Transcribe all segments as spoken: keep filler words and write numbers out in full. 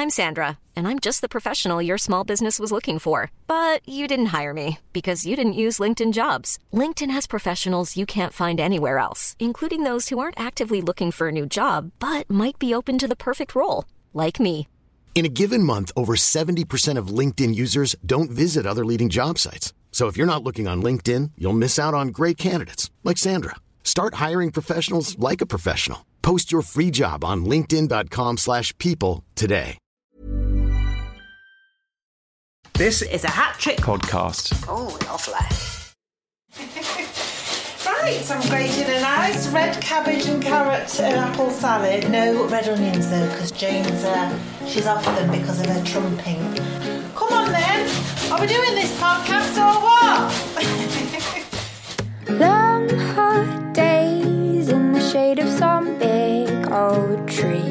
I'm Sandra, and I'm just the professional your small business was looking for. But you didn't hire me because you didn't use LinkedIn Jobs. LinkedIn has professionals you can't find anywhere else, including those who aren't actively looking for a new job, but might be open to the perfect role, like me. In a given month, over seventy percent of LinkedIn users don't visit other leading job sites. So if you're not looking on LinkedIn, you'll miss out on great candidates like Sandra. Start hiring professionals like a professional. Post your free job on linkedin.com slash people today. This is a hat trick podcast. Oh, lovely. Right, I'm grating a nice red cabbage and carrot and apple salad. No red onions though, because Jane's uh, she's off them because of her trumping. Come on then, are we doing this podcast or what? Long hot days in the shade of some big old tree,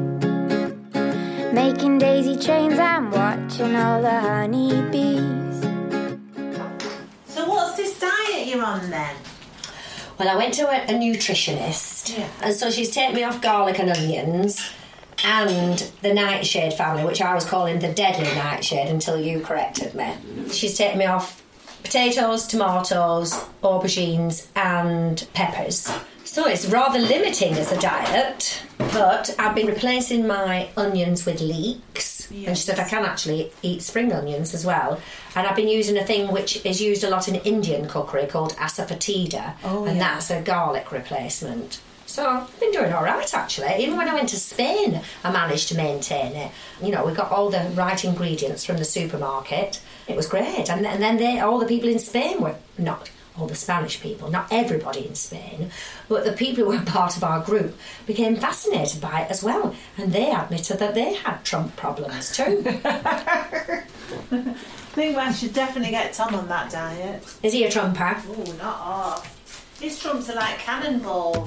making daisy chains and watching all the honeybees. So what's this diet you're on then? Well, I went to a, a nutritionist, yeah. and so she's taken me off garlic and onions and the nightshade family, which I was calling the deadly nightshade until you corrected me. She's taken me off potatoes, tomatoes, aubergines and peppers. So it's rather limiting as a diet, but I've been replacing my onions with leeks. Yes. And she said I can actually eat spring onions as well. And I've been using a thing which is used a lot in Indian cookery called asafoetida, oh, and yeah. that's a garlic replacement. So I've been doing all right, actually. Even when I went to Spain, I managed to maintain it. You know, we got all the right ingredients from the supermarket. It was great. And, and then they, all the people in Spain were not... all the Spanish people, not everybody in Spain, but the people who were part of our group became fascinated by it as well, and they admitted that they had Trump problems too. I think I should definitely get Tom on that diet. Is he a Trumper? Oh, not off. His Trumps are like cannonballs.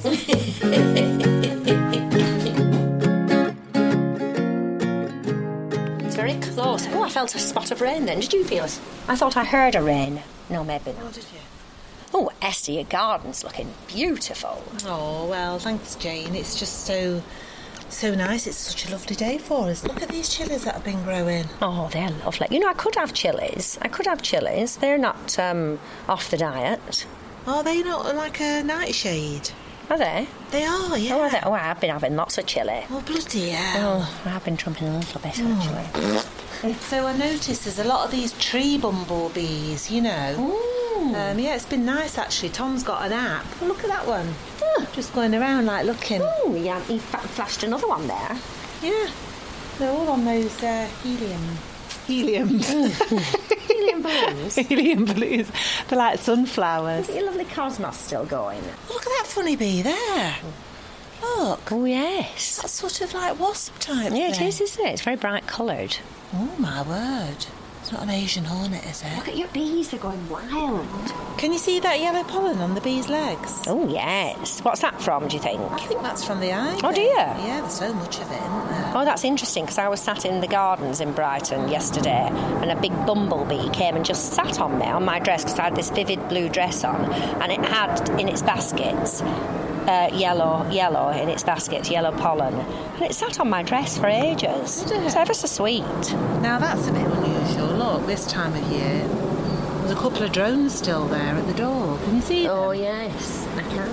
It's very close. Oh, I felt a spot of rain then. Did you feel it? I thought I heard a rain. No, maybe not. Oh, did you? Oh, Esther, your garden's looking beautiful. Oh, well, thanks, Jane. It's just so, so nice. It's such a lovely day for us. Look at these chilies that have been growing. Oh, they're lovely. You know, I could have chilies. I could have chilies. They're not um, off the diet. Are they not like a nightshade? Are they? They are, yeah. Oh, are they? Oh, I've been having lots of chilli. Oh, bloody hell. Oh, I've been trumping a little bit, actually. So I noticed there's a lot of these tree bumblebees, you know. Ooh. Um, yeah, it's been nice, actually. Tom's got an app. Oh, look at that one. Oh. Just going around, like, looking. Oh, yeah, he flashed another one there. Yeah. They're all on those uh, helium... Heliums. Helium balloons. Helium balloons. They're like sunflowers. Your lovely cosmos still going. Oh, look at that funny bee there. Look. Oh, yes. That's sort of like wasp type Yeah, thing. it is, isn't it? It's very bright coloured. Oh, my word. It's not an Asian hornet, is it? Look at your bees, they're going wild. Can you see that yellow pollen on the bee's legs? Oh, yes. What's that from, do you think? I think that's from the ivy. Oh, do you? Yeah, there's so much of it, isn't there? Oh, that's interesting, because I was sat in the gardens in Brighton yesterday, and a big bumblebee came and just sat on me, on my dress, because I had this vivid blue dress on, and it had in its baskets uh, yellow, yellow in its baskets, yellow pollen, and it sat on my dress for ages. Did it? It's ever so sweet. Now, that's a bit unusual. Look, this time of year, there's a couple of drones still there at the door. Can you see them? Oh, yes, I can.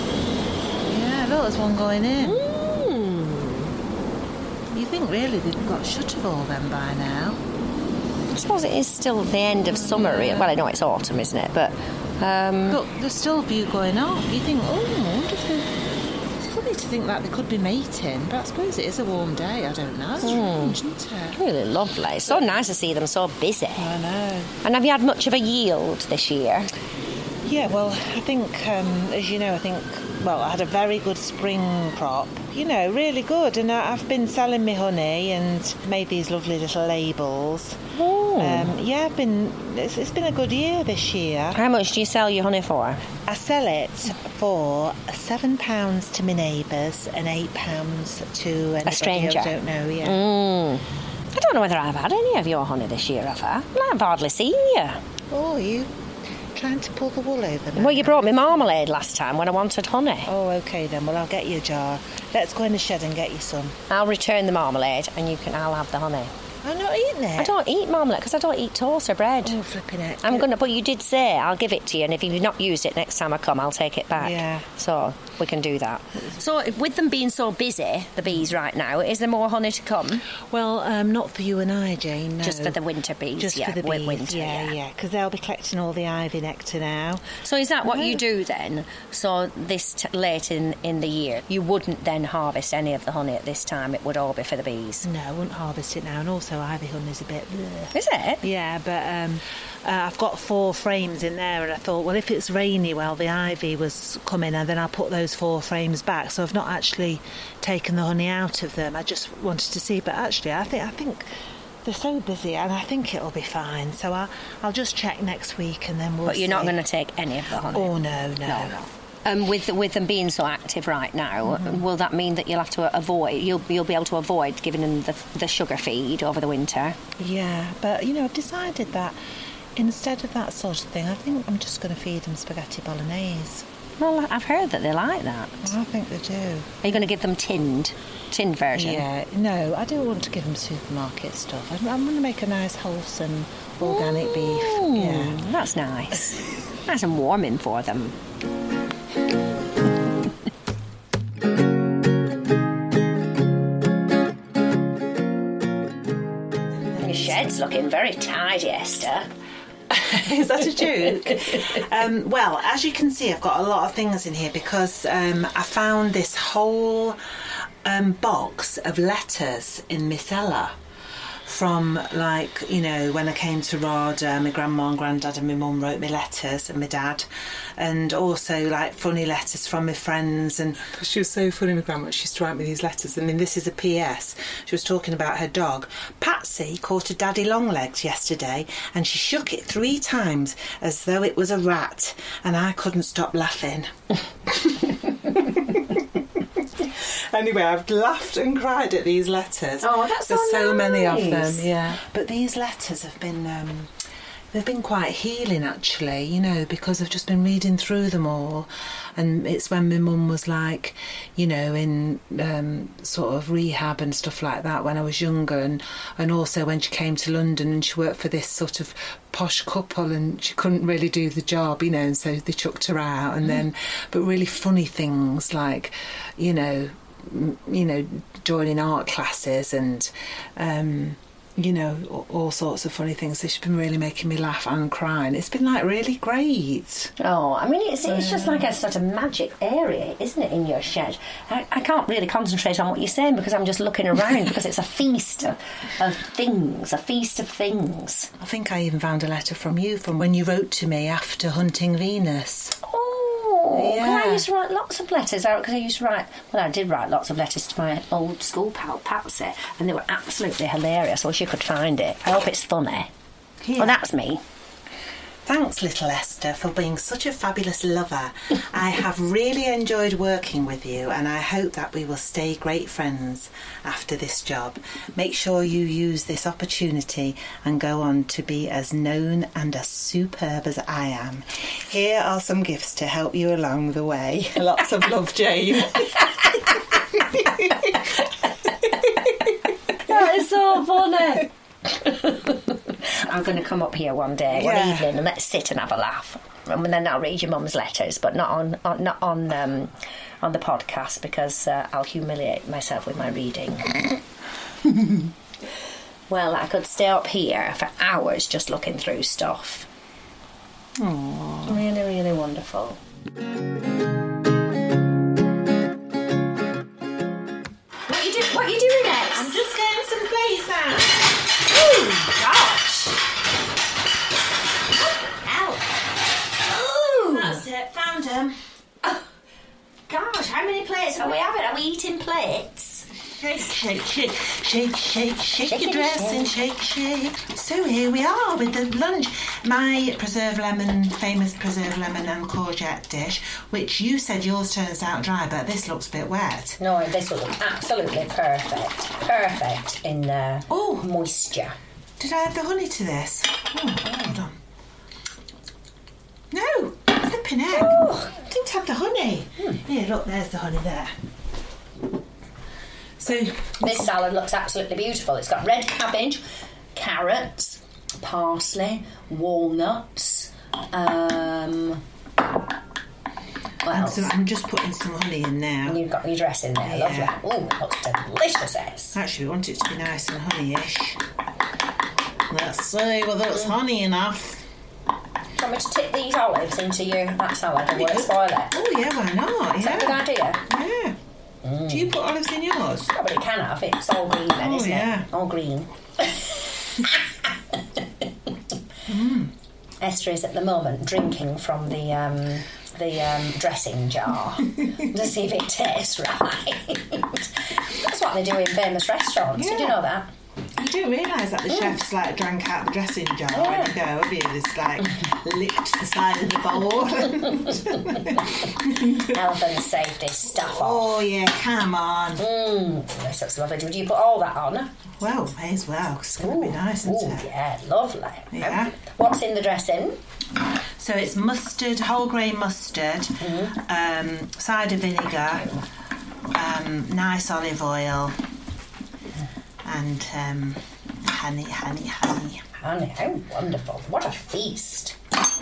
Yeah, look, there's one going in. Mm. You think really they've got shut of all them by now? I suppose it is still the end of summer. Really. Well, I know it's autumn, isn't it? But um, look, there's still a few going off. You think, oh, I wonder if they... It's funny to think that they could be mating, but I suppose it is a warm day. I don't know. It's mm. strange, isn't it? Really lovely. So nice to see them so busy. I know. And have you had much of a yield this year? Yeah, well, I think, um, as you know, I think, well, I had a very good spring crop. You know, really good. And I, I've been selling my honey and made these lovely little labels. Oh. Um, yeah, I've been. It's, it's been a good year this year. How much do you sell your honey for? I sell it for seven pounds to my neighbours and eight pounds to anybody a stranger. I don't know. Yeah. Mm. I don't know whether I've had any of your honey this year, have I? Well, I've hardly seen you. Oh, you trying to pull the wool over me? Well, you brought me marmalade last time when I wanted honey. Oh, OK then. Well, I'll get you a jar. Let's go in the shed and get you some. I'll return the marmalade and you can. I'll have the honey. I'm not eating it. I don't eat marmalade because I don't eat toast or bread. Oh, flipping it. I'm gonna. But you did say I'll give it to you, and if you've not used it next time I come, I'll take it back. Yeah. So we can do that. So with them being so busy, the bees right now, is there more honey to come? Well, um, not for you and I, Jane. No. Just for the winter bees. Just yeah, for the bees. Winter, yeah, yeah. Because they'll be collecting all the ivy nectar now. So is that what you do then? So this t- late in, in the year, you wouldn't then harvest any of the honey at this time. It would all be for the bees. No, I wouldn't harvest it now. And also, ivy honey's a bit. Bleh. Is it? Yeah, but um, uh, I've got four frames in there, and I thought, well, if it's rainy while the ivy was coming, and then I'll put those four frames back. So I've not actually taken the honey out of them. I just wanted to see, but actually, I think I think they're so busy, and I think it'll be fine. So I'll I'll just check next week, and then we'll. But you're see. not going to take any of the honey. Oh no, no. no, no. Um, with with them being so active right now, mm-hmm. will that mean that you'll have to avoid you'll you'll be able to avoid giving them the the sugar feed over the winter? Yeah, but you know, I've decided that instead of that sort of thing, I think I'm just going to feed them spaghetti bolognese. Well, I've heard that they like that. Well, I think they do. Are you going to give them tinned, tinned version? Yeah, no, I don't want to give them supermarket stuff. I'm, I'm going to make a nice, wholesome, organic Ooh, beef. Yeah, that's nice. Nice and warming for them. Your shed's looking very tidy, Esther. Is that a joke? um, well, as you can see, I've got a lot of things in here because um, I found this whole um, box of letters in Miss Ella. From, like, you know, when I came to Rada, my grandma and granddad and my mum wrote me letters, and my dad, and also, like, funny letters from my friends. And she was so funny, my grandma, she used to write me these letters. I mean, this is a P S. She was talking about her dog. Patsy caught a daddy longlegs yesterday, and she shook it three times as though it was a rat, and I couldn't stop laughing. Anyway, I've laughed and cried at these letters. Oh, that's so There's so nice. many of them, yeah. But these letters have been, um, they've been quite healing, actually, you know, because I've just been reading through them all. And it's when my mum was, like, you know, in um, sort of rehab and stuff like that when I was younger. And, and also when she came to London and she worked for this sort of posh couple and she couldn't really do the job, you know, and so they chucked her out. And mm. then, but really funny things like, you know, you know, joining art classes and, um, you know, all, all sorts of funny things. So she's been really making me laugh and cry. And it's been, like, really great. Oh, I mean, it's it's just like a sort of magic area, isn't it, in your shed? I, I can't really concentrate on what you're saying because I'm just looking around because it's a feast of, of things, a feast of things. I think I even found a letter from you from when you wrote to me after hunting Venus. Oh, yeah. I used to write lots of letters out because I used to write, well, I did write lots of letters to my old school pal, Patsy, and they were absolutely hilarious. I wish you could find it. I hope it's funny. Yeah. Well, that's me. Thanks, little Esther, for being such a fabulous lover. I have really enjoyed working with you, and I hope that we will stay great friends after this job. Make sure you use this opportunity and go on to be as known and as superb as I am. Here are some gifts to help you along the way. Lots of love, Jane. That is so funny. I'm going to come up here one day, one Yeah. evening, and let's sit and have a laugh. And then I'll read your mum's letters, but not on, on not on um, on the podcast because uh, I'll humiliate myself with my reading. Well, I could stay up here for hours just looking through stuff. Aww. Really, really wonderful. What you do? What you doing next? I'm just getting some plates out. Oh gosh! Ow! Oh, That's it, found them. oh, gosh! How many plates are we having? Are we eating plates? Shake, shake, shake, shake, shake, shake Shake your it, dress shake. and shake, shake. So here we are with the lunch. My preserved lemon, famous preserved lemon and courgette dish, which you said yours turns out dry, but this looks a bit wet. No, this will look absolutely perfect. Perfect in uh, Oh. moisture. Did I add the honey to this? Oh, hold on. No, Flipping heck. Oh. I didn't have the honey. Mm. Here, look, there's the honey there. So this salad looks absolutely beautiful. It's got red cabbage, carrots, parsley, walnuts. Um, what else? So I'm just putting some honey in now. And you've got your dress in there, yeah. lovely. Oh, it looks delicious, Es. Actually, we want it to be nice and honey-ish. Let's see whether it's honey enough. Do you want me to tip these olives into your that salad and will it spoil it? Oh yeah, why not? Is yeah. that a good idea? Yeah. Mm. Do you put olives in yours? Oh, but it can have. It's all green then, oh, isn't yeah. it? All green. mm. Esther is at the moment drinking from the um, the um, dressing jar to see if it tastes right. That's what they do in famous restaurants. Yeah. Did you know that? You do realise that the mm. chefs like drank out the dressing jar yeah. when you go, have you? It's like licked the side of the bowl. Health and safety stuff off. Oh yeah, come on. Mmm, this looks lovely. Would you put all that on? Well, may as well, because it's going to be nice, isn't ooh, it? Yeah, lovely. Yeah. Um, what's in the dressing? So it's mustard, whole grain mustard, mm. um, cider vinegar, um, nice olive oil, and um, honey, honey, honey. Honey, how wonderful. What a feast.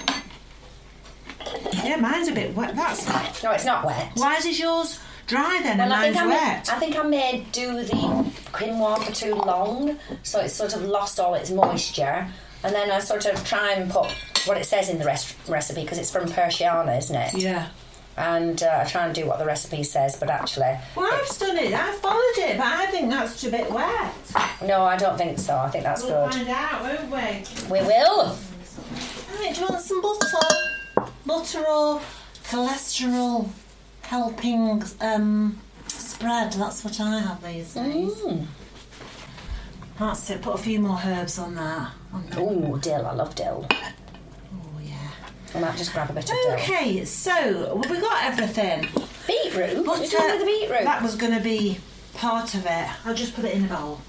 Yeah, mine's a bit wet. That's No, it's not wet. Why is yours dry then well, and I mine's think wet? I, I think I may do the quinoa for too long, so it's sort of lost all its moisture. And then I sort of try and put what it says in the res- recipe, because it's from Persiana, isn't it? Yeah. And uh, I try and do what the recipe says, but actually... Well, I've done it. I followed it, but I think that's a bit wet. No, I don't think so. I think that's we'll good. We'll find out, won't we? We will. Right, do you want some butter? Butter or cholesterol helping um, spread? That's what I have these days. Mm. That's it. Put a few more herbs on that. Oh, dill. I love dill. Oh, yeah. I might just grab a bit of dill. Okay, so have we got everything? Beetroot? Butter, What's wrong with the beetroot? That was going to be part of it. I'll just put it in a bowl.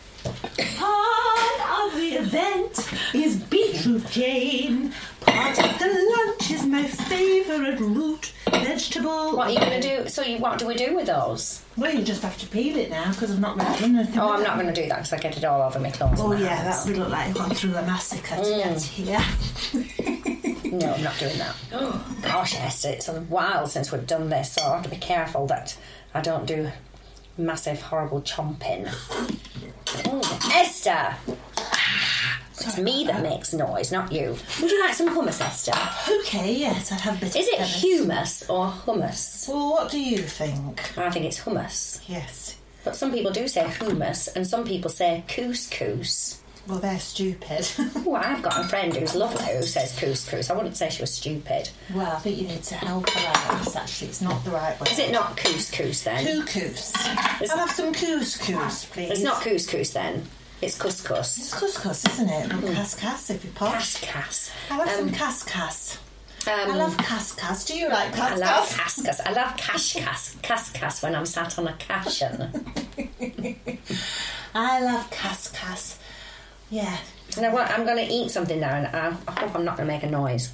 Part of the event is beetroot, Jane. Part of the lunch is my favourite root vegetable. What are you going to do? So you, what do we do with those? Well, you just have to peel it now, because I've not really done anything. Oh, I'm not going to do that, because I get it all over my clothes. Oh, yeah, that would look like you've gone through a massacre to Mm. get here. No, I'm not doing that. Oh, gosh, Esther, it's a while since we've done this, so I have to be careful that I don't do massive, horrible chomping. Mm. Esther! It's me that makes noise, not you. Would you like some hummus, Esther? Okay, yes, I'd have a bit Is of it humus or hummus? Well, what do you think? I think it's hummus. Yes. But some people do say hummus, and some people say couscous. Well, they're stupid. Oh, I've got a friend who's lovely who says couscous. I wouldn't say she was stupid. Well, I think you need to help her out. It's actually, it's not the right way. Is it not couscous then? Couscous. I'll have some couscous, please. It's not couscous then. It's couscous. It's couscous, isn't it? Mm. Cascas, if you posh. Cascas. I'll have Um, some cascas. Um, I love cascas. Do you like cascas? I love cascas. I love cascas. Cascas when I'm sat on a cashion. I love cascas. Yeah. And I want, I'm going to eat something now, and I, I hope I'm not going to make a noise.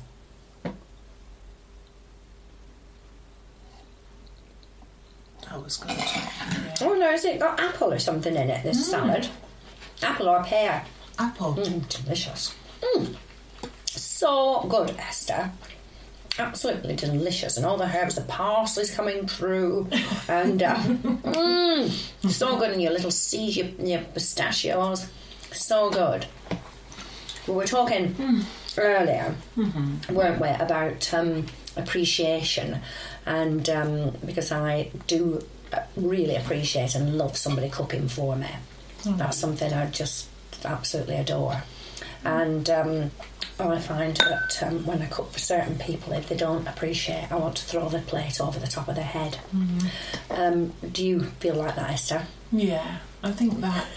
That was good. Yeah. Oh no, has it got apple or something in it, this mm. salad? Apple or pear? Apple. Mm, delicious. Mm. So good, Esther. Absolutely delicious. And all the herbs, the parsley's coming through. And uh, mm, so good. And your little seeds, your, your pistachios. So good. We were talking mm. earlier, mm-hmm. weren't we, about um, appreciation. And um, because I do really appreciate and love somebody cooking for me. Mm. That's something I just absolutely adore. And um, I find that um, when I cook for certain people, if they don't appreciate, I want to throw the plate over the top of their head. Mm-hmm. Um, do you feel like that, Esther? Yeah, I think that,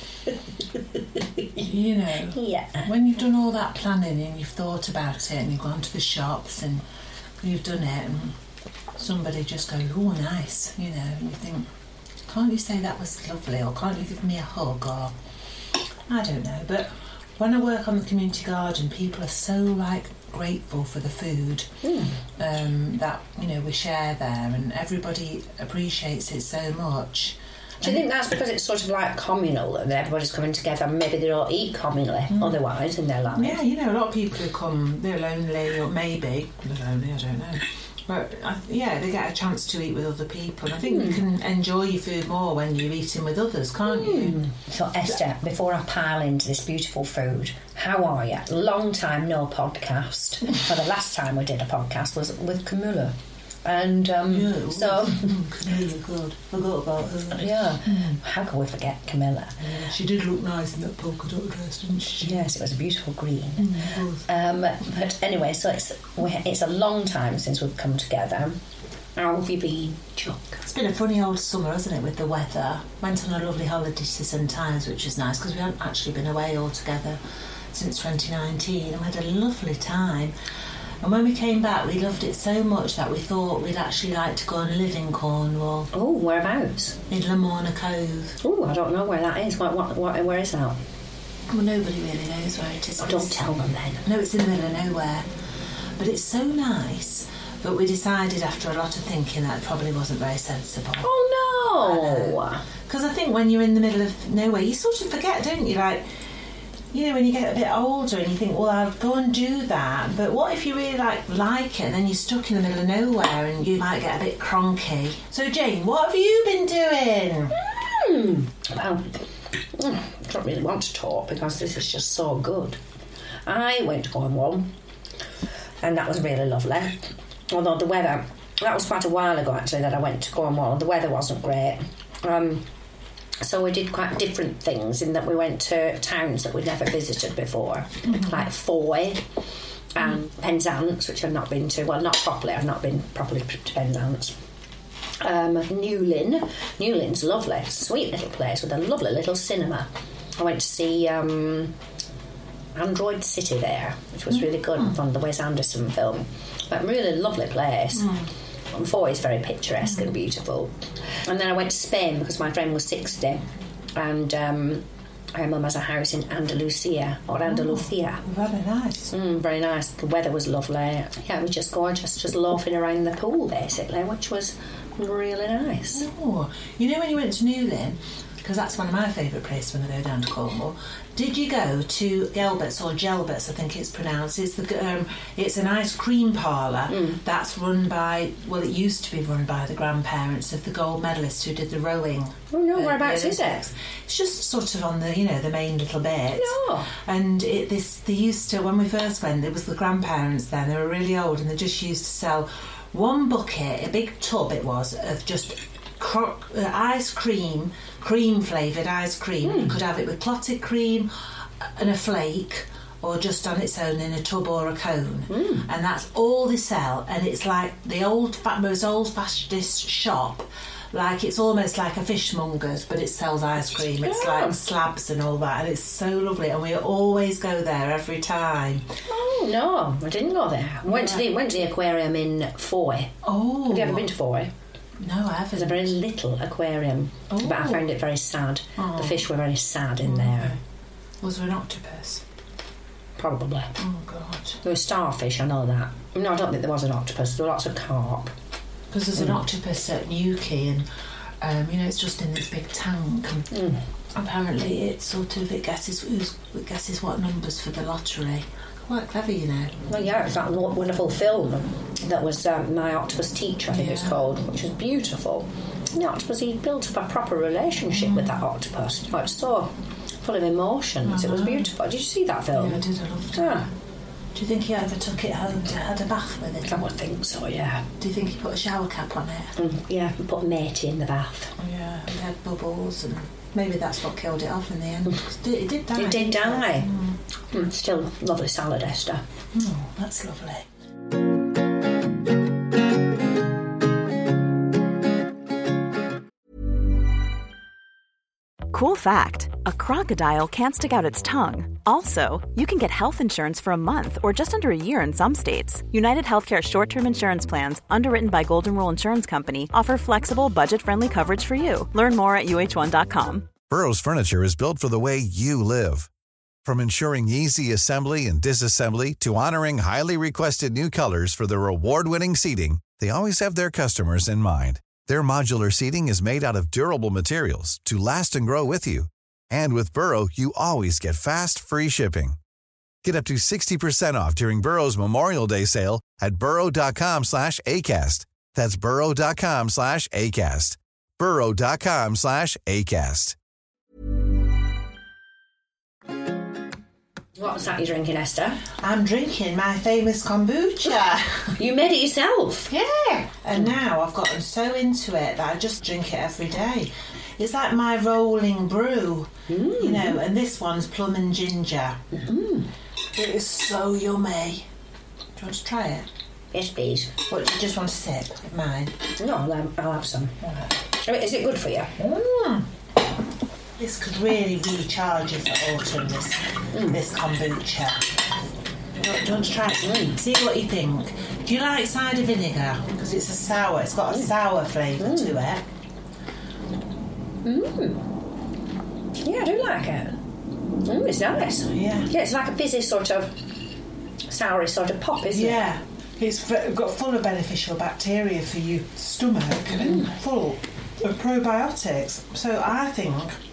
you know, yeah. when you've done all that planning and you've thought about it and you've gone to the shops and you've done it and somebody just goes, oh, nice, you know, and you think, can't you say that was lovely, or can't you give me a hug, or I don't know, but when I work on the community garden, people are so like grateful for the food mm. um, that you know we share there, and everybody appreciates it so much. Do you think that's because it's sort of like communal and everybody's coming together and maybe they don't eat communally mm. otherwise in their lives? Yeah, you know, a lot of people who come, they're lonely or maybe they're lonely, I don't know. But, uh, yeah, they get a chance to eat with other people. And I think mm. you can enjoy your food more when you're eating with others, can't mm. you? So, Esther, before I pile into this beautiful food, how are you? Long time no podcast. Well, the last time we did a podcast was with Camilla. And um, yeah, so mm, Camilla, God, forgot about her. Yeah, mm. How can we forget Camilla? Yeah, she did look nice in that polka dot dress, didn't she? Yes, it was a beautiful green. Mm, um, but anyway, so it's it's a long time since we've come together. How have you been, Chuck? It's been a funny old summer, hasn't it, with the weather? Went on a lovely holiday to St Ives, which was nice because we hadn't actually been away all together since twenty nineteen, and we had a lovely time. And when we came back, we loved it so much that we thought we'd actually like to go and live in Cornwall. Oh, whereabouts? In Lamorna Cove. Oh, I don't know where that is. What, what, what, where is that? Well, nobody really knows where it is. Oh, don't tell them then. No, it's in the middle of nowhere. But it's so nice. But we decided after a lot of thinking that it probably wasn't very sensible. Oh, no. Because I, I think when you're in the middle of nowhere, you sort of forget, don't you? Like, you know, when you get a bit older and you think, well, I'll go and do that. But what if you really like like it and then you're stuck in the middle of nowhere and you might get a bit cronky? So, Jane, what have you been doing? Mm. Well, I don't really want to talk because this is just so good. I went to Cornwall and that was really lovely. Although the weather, that was quite a while ago actually that I went to Cornwall. The weather wasn't great. Um... So we did quite different things in that we went to towns that we'd never visited before, mm-hmm. like Foy and mm. Penzance, which I've not been to. Well, not properly. I've not been properly to Penzance. Um, Newlyn. Newlyn's lovely. It's a sweet little place with a lovely little cinema. I went to see um, Android City there, which was really good mm. from the Wes Anderson film. But really lovely place. Mm. Foy is very picturesque mm. and beautiful. And then I went to Spain because my friend was sixty and um, her mum has a house in Andalusia or Andalusia. Oh, very nice. Mm, very nice. The weather was lovely. Yeah, it was just gorgeous, just loafing around the pool basically, which was really nice. Oh, you know when you went to Newlyn, because that's one of my favourite places when I go down to Cornwall, did you go to Gelbert's or Gelbert's, I think it's pronounced? It's the um, it's an ice cream parlour mm. that's run by, well, it used to be run by the grandparents of the gold medalists who did the rowing. Oh no, uh, whereabouts is it? It's just sort of on the, you know, the main little bit. No. And it, this they used to, when we first went, it was the grandparents then, they were really old, and they just used to sell one bucket, a big tub it was, of just Cro- uh, ice cream, cream flavoured ice cream. Mm. You could have it with clotted cream and a flake, or just on its own in a tub or a cone. Mm. And that's all they sell. And it's like the old, most old-fashioned shop. Like it's almost like a fishmonger's, but it sells ice cream. It's yeah. like slabs and all that, and it's so lovely. And we always go there every time. Oh no, I didn't go there. I went yeah. to the went to the aquarium in Foy. Oh, have you ever been to Foy? No, I haven't. It's a very little aquarium, oh. but I found it very sad. Oh. The fish were very sad in oh, there. Okay. Was there an octopus? Probably. Oh, God. There was starfish, I know that. No, I don't think there was an octopus. There were lots of carp. Because there's mm. an octopus at Newquay, and, um, you know, it's just in this big tank. And mm. apparently it sort of, it guesses, it guesses what numbers for the lottery. Quite clever, you know. Well, yeah, it's that wonderful film that was um, My Octopus Teacher, I think yeah. it's called, which was beautiful. And the octopus, he built up a proper relationship mm. with that octopus. Oh, it's so full of emotions. It was beautiful. Did you see that film? Yeah, I did. I loved it. Yeah. Do you think he ever took it home to had a bath with it? I would think so, yeah. Do you think he put a shower cap on it? Mm, yeah, and put matey in the bath. Oh, yeah, he had bubbles, and maybe that's what killed it off in the end. It did die. It did die. Mm. Mm, still lovely salad, Esther. Oh, that's lovely. Cool fact, a crocodile can't stick out its tongue. Also, you can get health insurance for a month or just under a year in some states. United Healthcare short-term insurance plans, underwritten by Golden Rule Insurance Company, offer flexible, budget-friendly coverage for you. Learn more at U H one dot com. Burrow's furniture is built for the way you live. From ensuring easy assembly and disassembly to honoring highly requested new colors for their award-winning seating, they always have their customers in mind. Their modular seating is made out of durable materials to last and grow with you. And with Burrow, you always get fast, free shipping. Get up to sixty percent off during Burrow's Memorial Day sale at burrow.com slash ACAST. That's burrow.com slash ACAST. burrow.com slash ACAST. What's that you're drinking, Esther? I'm drinking my famous kombucha. You made it yourself? Yeah. And now I've gotten so into it that I just drink it every day. It's like my rolling brew, mm. you know, and this one's plum and ginger. Mm. It is so yummy. Do you want to try it? Yes, please. What, do you just want to sip of mine? No, I'll have, I'll have some. I mean, is it good for you? Mm. This could really recharge you for autumn, this, mm. this kombucha. Do you want to try it? Mm. See what you think. Do you like cider vinegar? Because it's a sour, it's got a mm. sour flavour mm. to it. Mm. Yeah, I do like it. Mm, it's nice. Yeah. Yeah, it's like a fizzy sort of soury sort of pop, isn't yeah. it? Yeah. It's f- got full of beneficial bacteria for your stomach mm. and full of probiotics. So I think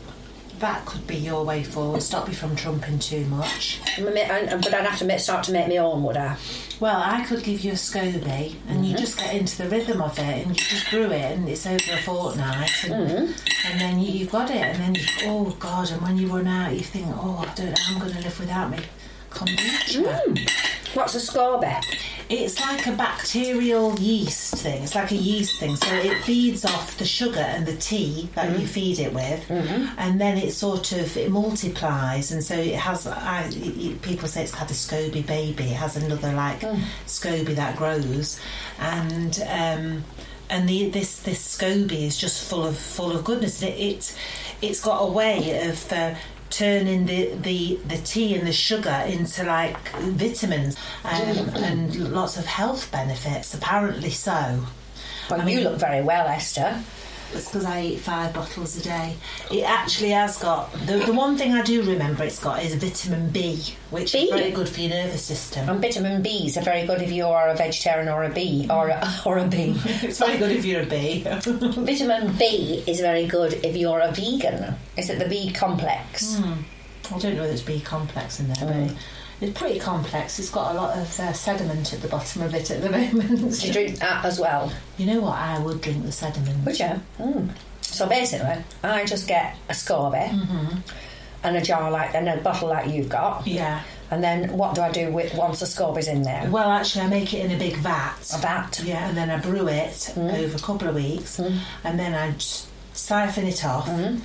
that could be your way forward. Stop you from trumping too much. But I'd have to start to make my own, would I? Well, I could give you a SCOBY and mm-hmm. you just get into the rhythm of it and you just brew it and it's over a fortnight and, mm-hmm. and then you, you've got it and then, you, oh God, and when you run out you think, oh, I don't know, I'm going to live without me kombucha. Mm. What's a SCOBY? It's like a bacterial yeast thing. It's like a yeast thing. So it feeds off the sugar and the tea that mm-hmm. you feed it with, mm-hmm. and then it sort of it multiplies. And so it has. I, it, people say it's had a SCOBY baby. It has another like mm. SCOBY that grows, and um, and the, this this SCOBY is just full of full of goodness. It, it it's got a way of. Uh, turning the, the, the tea and the sugar into like vitamins um, and lots of health benefits, apparently so. Well, I mean, you look very well, Esther. It's because I eat five bottles a day. It actually has got... The, the one thing I do remember it's got is vitamin B, which B? is very good for your nervous system. And vitamin Bs are very good if you are a vegetarian or a bee. Or a, or a bee. It's very good if you're a bee. Vitamin B is very good if you're a vegan. Is it the B complex? Mm. I don't know if there's B complex in there, mm. but... It's pretty complex. It's got a lot of uh, sediment at the bottom of it at the moment. Do you drink that as well? You know what? I would drink the sediment. Would you? Mm. So basically, I just get a SCOBY mm-hmm. and a jar like, and a bottle like you've got. Yeah. And then what do I do with once the SCOBY's in there? Well, actually, I make it in a big vat. A vat? Yeah, and then I brew it mm. over a couple of weeks, mm. and then I just siphon it off. Mm.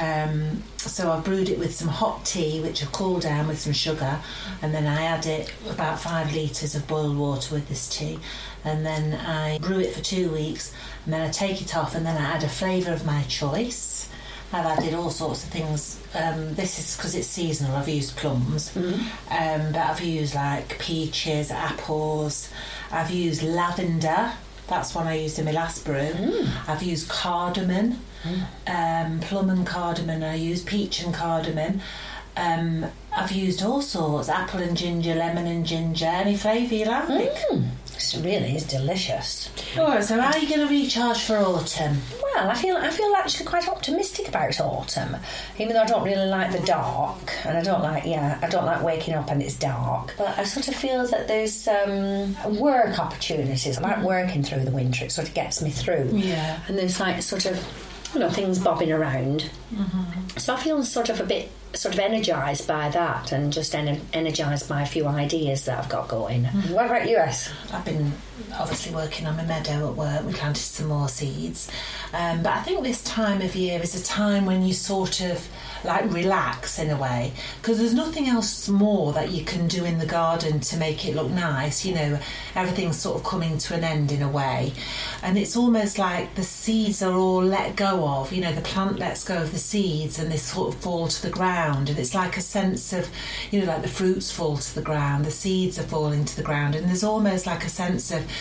Um, so I've brewed it with some hot tea, which I've cooled down with some sugar, and then I add it about five litres of boiled water with this tea, and then I brew it for two weeks, and then I take it off, and then I add a flavour of my choice. I've added all sorts of things. Um, this is because it's seasonal. I've used plums, mm-hmm. um, but I've used like peaches, apples. I've used lavender. That's one I used in my last brew. Mm. I've used cardamom, mm. um, plum and cardamom. I used peach and cardamom. Um, I've used all sorts, apple and ginger, lemon and ginger, any flavour you like. Mm. It really is delicious. All right, so how are you going to recharge for autumn? Well, I feel I feel actually quite optimistic about autumn, even though I don't really like the dark, and I don't like yeah I don't like waking up and it's dark. But I sort of feel that there's um, work opportunities. I like working through the winter. It sort of gets me through. Yeah. And there's like sort of you know things bobbing around. Mm-hmm. So I feel sort of a bit sort of energised by that, and just en- energised by a few ideas that I've got going. Mm-hmm. What about you, Es? I've been obviously working on my meadow at work. We planted some more seeds, um, but I think this time of year is a time when you sort of like relax in a way, because there's nothing else more that you can do in the garden to make it look nice. You know, everything's sort of coming to an end in a way, and it's almost like the seeds are all let go of. You know, the plant lets go of the seeds and they sort of fall to the ground, and it's like a sense of, you know, like the fruits fall to the ground, the seeds are falling to the ground, and there's almost like a sense of,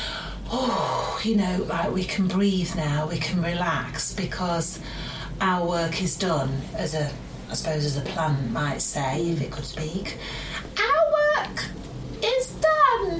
oh, you know, like we can breathe now, we can relax because our work is done as a suppose as a plant might say, if it could speak, our work is done.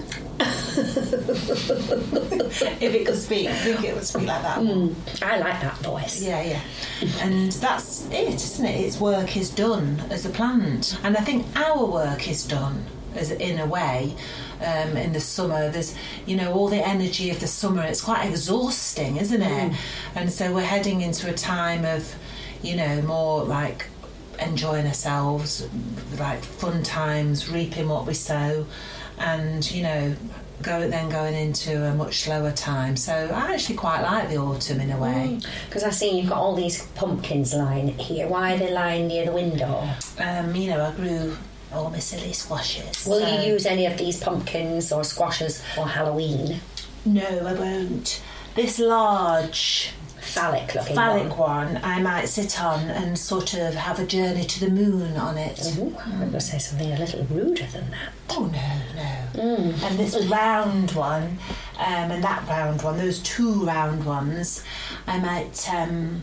If it could speak, I think it would speak like that. Mm, I like that voice. Yeah, yeah. And that's it, isn't it? Its work is done as a plant. And I think our work is done, as in a way, um, in the summer. There's, you know, all the energy of the summer. It's quite exhausting, isn't it? Mm. And so we're heading into a time of, you know, more like enjoying ourselves, like fun times, reaping what we sow, and, you know, go then going into a much slower time. So I actually quite like the autumn in a way. Because mm. I see you've got all these pumpkins lying here. Why are they lying near the window? Um, you know, I grew all my silly squashes. Will so. you use any of these pumpkins or squashes for Halloween? No, I won't. This large phallic looking phallic one. one I might sit on and sort of have a journey to the moon on it. Ooh, I'm going to say something a little ruder than that. Oh no, no. Mm. And this round one, um, and that round one, those two round ones, I might, um,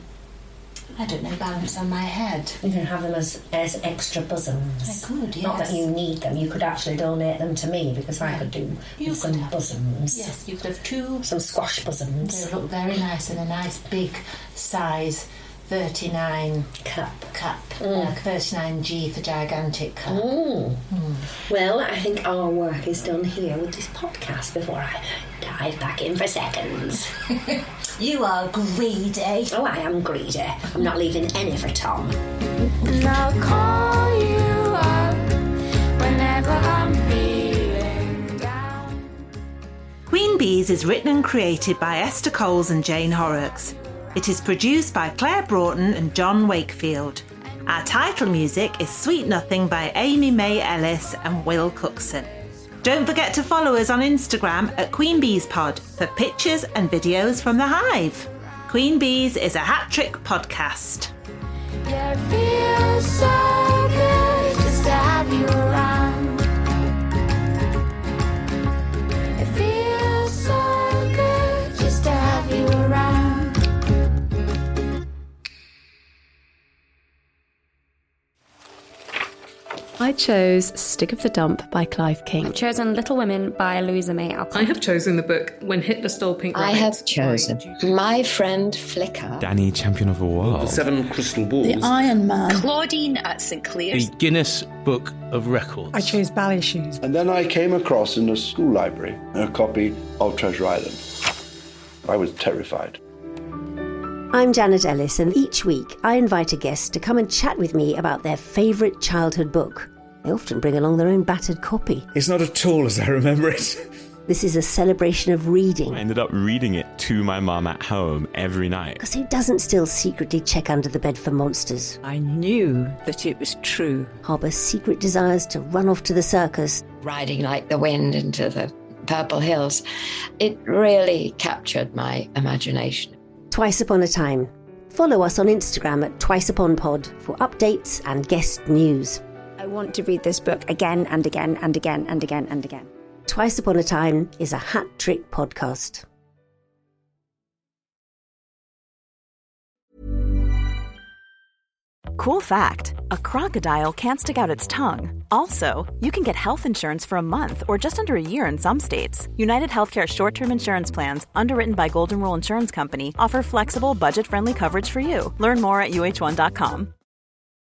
I don't know, balance on my head. You can have them as, as extra bosoms. I could, yes. Not that you need them. You could actually donate them to me, because I could do you some could have, bosoms. Yes, you could have two. Some squash bosoms. They look very nice in a nice big size thirty-nine cup. Cup. Mm. Like thirty-nine G for gigantic cup. Mm. Mm. Well, I think our work is done here with this podcast before I dive back in for seconds. You are greedy. Oh, I am greedy. I'm not leaving any for Tom. And I'll call you up whenever I'm feeling down. Queen Bees is written and created by Esther Coles and Jane Horrocks. It is produced by Claire Broughton and John Wakefield. Our title music is Sweet Nothing by Amy May Ellis and Will Cookson. Don't forget to follow us on Instagram at Queen Bees Pod for pictures and videos from the hive. Queen Bees is a hat trick podcast. Yeah, it feels so good just to have you around. It feels so good just to have you around. I chose Stick of the Dump by Clive King. I've chosen Little Women by Louisa May Alcott. I have chosen the book When Hitler Stole Pink Rabbit. I have chosen My Friend Flicker. Danny, Champion of the World. The Seven Crystal Balls. The Iron Man. Claudine at St Clear's. The Guinness Book of Records. I chose Ballet Shoes. And then I came across in the school library a copy of Treasure Island. I was terrified. I'm Janet Ellis, and each week I invite a guest to come and chat with me about their favourite childhood book. They often bring along their own battered copy. It's not at all as I remember it. This is a celebration of reading. I ended up reading it to my mum at home every night. Because who doesn't still secretly check under the bed for monsters? I knew that it was true. Harbour secret desires to run off to the circus. Riding like the wind into the purple hills. It really captured my imagination. Twice Upon a Time. Follow us on Instagram at Twice Upon Pod for updates and guest news. I want to read this book again and again and again and again and again. Twice Upon a Time is a hat trick podcast. Cool fact, a crocodile can't stick out its tongue. Also, you can get health insurance for a month or just under a year in some states. United Healthcare short-term insurance plans, underwritten by Golden Rule Insurance Company, offer flexible, budget-friendly coverage for you. Learn more at U H one dot com.